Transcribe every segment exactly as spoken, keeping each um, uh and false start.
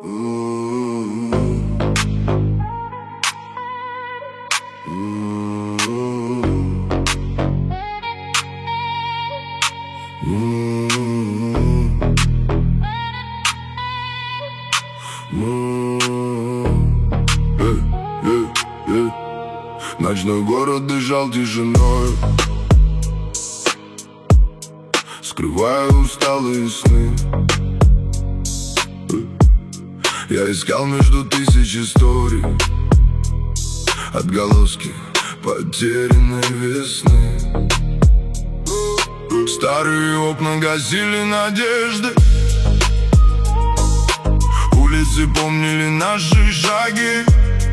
Ночной город дышал тишиною, скрывая усталые сны. Я искал между тысяч историй отголоски потерянной весны. Старые окна гасили надежды, улицы помнили наши шаги.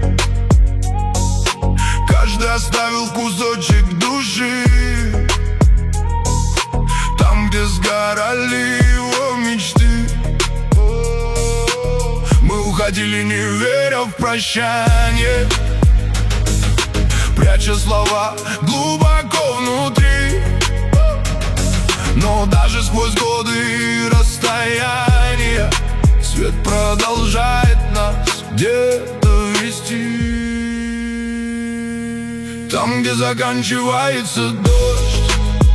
Каждый оставил кусочек души там, где сгорали его мечты. Мы уходили, не веря в прощание, пряча слова глубоко внутри. Но даже сквозь годы и расстояния свет продолжает нас где-то вести. Там, где заканчивается дождь,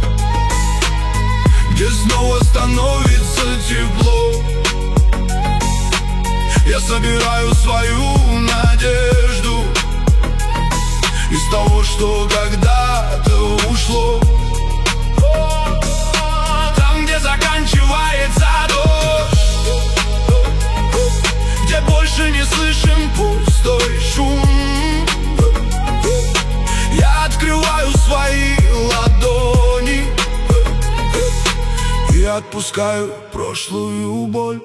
где снова становится тепло, я собираю свою надежду из того, что когда-то ушло. Там, где заканчивается дождь, где больше не слышен пустой шум, я открываю свои ладони и отпускаю прошлую боль.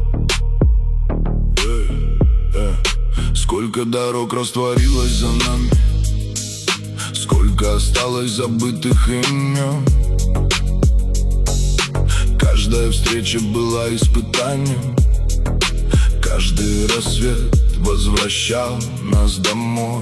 Сколько дорог растворилось за нами, сколько осталось забытых имен. Каждая встреча была испытанием, каждый рассвет возвращал нас домой.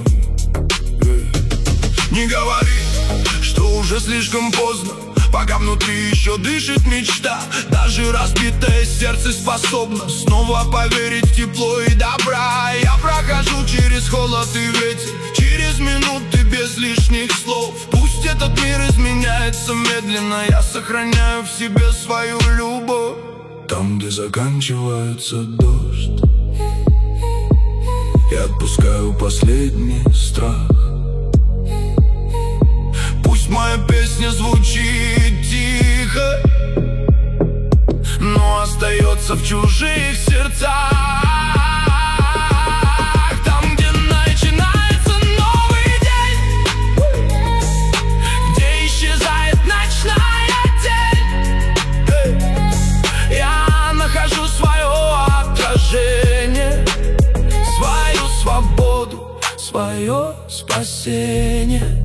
Не говори, что уже слишком поздно, пока внутри еще дышит мечта. Даже разбитое сердце способно снова поверить в тепло и добра. Я прохожу через холод и ветер, через минуты без лишних слов. Пусть этот мир изменяется медленно, я сохраняю в себе свою любовь. Там, где заканчивается дождь, я отпускаю последний страх. Пусть моя песня звучит тихо, но остается в чужих сердцах. Там, где начинается новый день, где исчезает ночная тень, я нахожу свое отражение, свою свободу, свое спасение.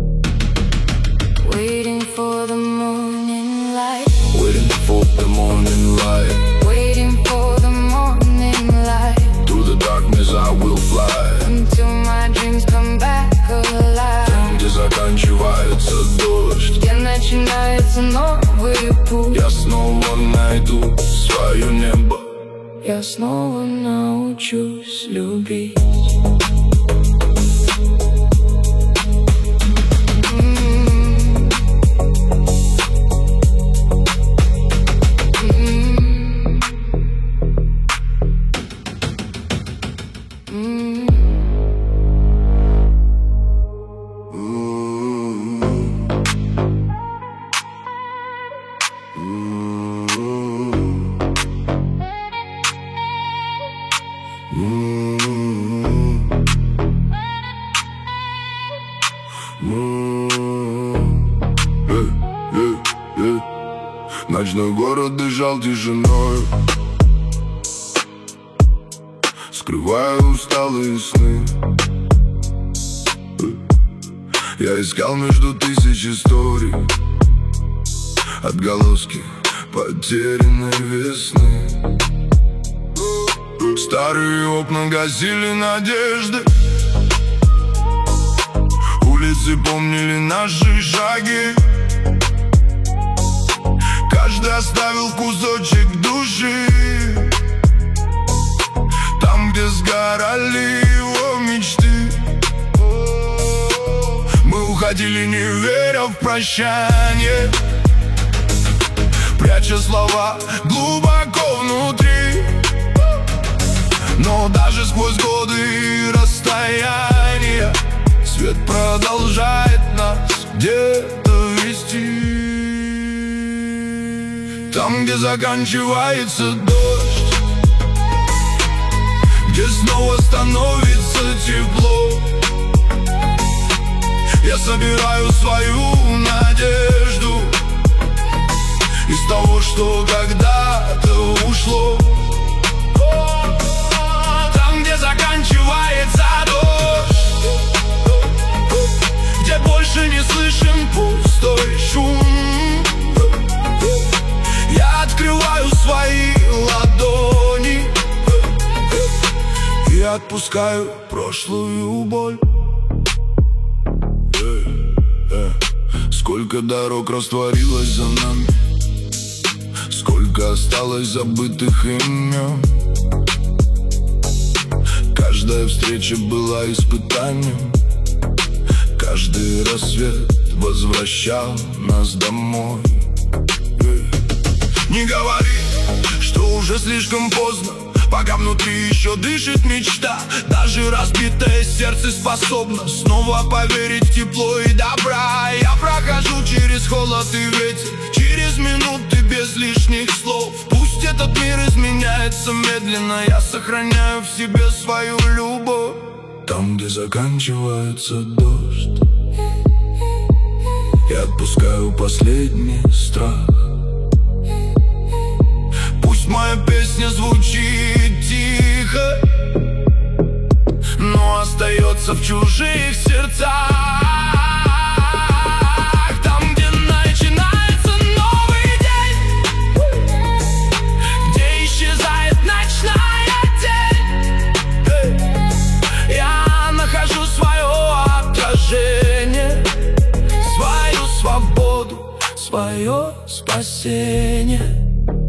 Waiting for the morning light, Waiting for the morning light, waiting for the morning light. through the darkness I will fly, Until my dreams come back alive. там, где заканчивается дождь, Где начинается новый путь, я снова найду свое небо. я снова научусь любить. Ночной город дышал тишиною, скрывая усталые сны. Я искал между тысяч историй отголоски потерянной весны. Старые окна гасили надежды, улицы помнили наши шаги. Каждый оставил кусочек души уходили, не веря в прощание, пряча слова глубоко внутри. Но даже сквозь годы и расстояния свет продолжает нас где-то вести. Там, где заканчивается дождь, где снова становится тепло, я собираю свою надежду из того, что когда-то ушло. Там, где заканчивается дождь, где больше не слышен пустой шум, я открываю свои ладони и отпускаю прошлую боль. Сколько дорог растворилось за нами, сколько осталось забытых имен. Каждая встреча была испытанием, каждый рассвет возвращал нас домой. Не говори, что уже слишком поздно, пока внутри еще дышит мечта. Даже разбитое сердце способно снова поверить в тепло и добра. Я прохожу через холод и ветер, через минуты без лишних слов. Пусть этот мир изменяется медленно, я сохраняю в себе свою любовь. Там, где заканчивается дождь, я отпускаю последний страх. Пусть моя песня звучит тихо, но остается в чужих сердцах. Там, где начинается новый день, где исчезает ночная тень, я нахожу свое отражение, свою свободу, свое спасение.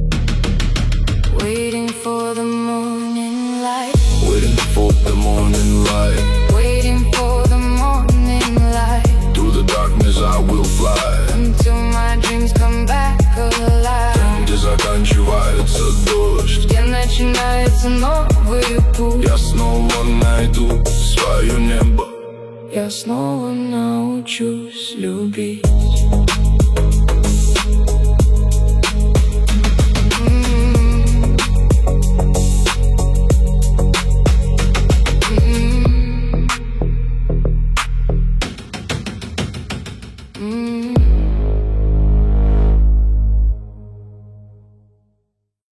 Waiting for the morning light, Waiting for the morning light, waiting for the morning light. through the darkness I will fly, Until my dreams come back alive. там, где заканчивается дождь, Где начинается новый путь, я снова найду свое небо. я снова научусь любить. Mm.